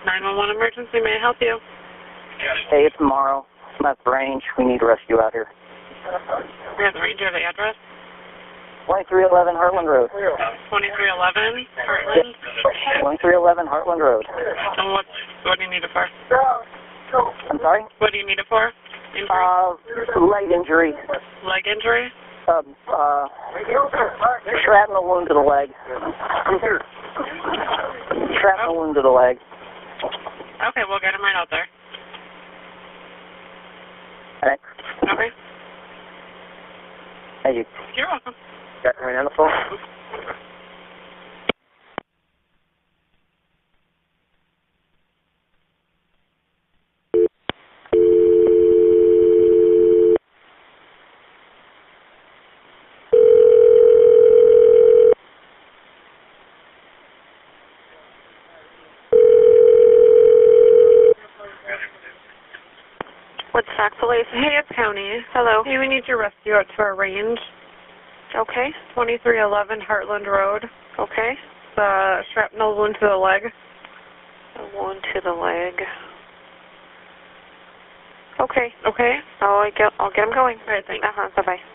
911 emergency, may I help you? Hey, it's Morrow. I'm at the range. We need rescue out here. We have the ranger, the address? 2311 Heartland Road. 2311 Heartland? 2311 Heartland Road. And what do you need it for? I'm sorry? What do you need it for? Injury? Leg injury. Leg injury? Shrapnel wound to the leg. Shrapnel wound to the leg. Okay, we'll get him right out there. Thanks. Okay. Thank you. You're welcome. Got me on the phone? What's Sac Police? Hey, it's County. Hello. Hey, we need your rescue out to our range. Okay. 2311 Heartland Road. Okay. The shrapnel wound to the leg. A wound to the leg. Okay. Okay. I'll get him going. All right, thanks. Bye-bye.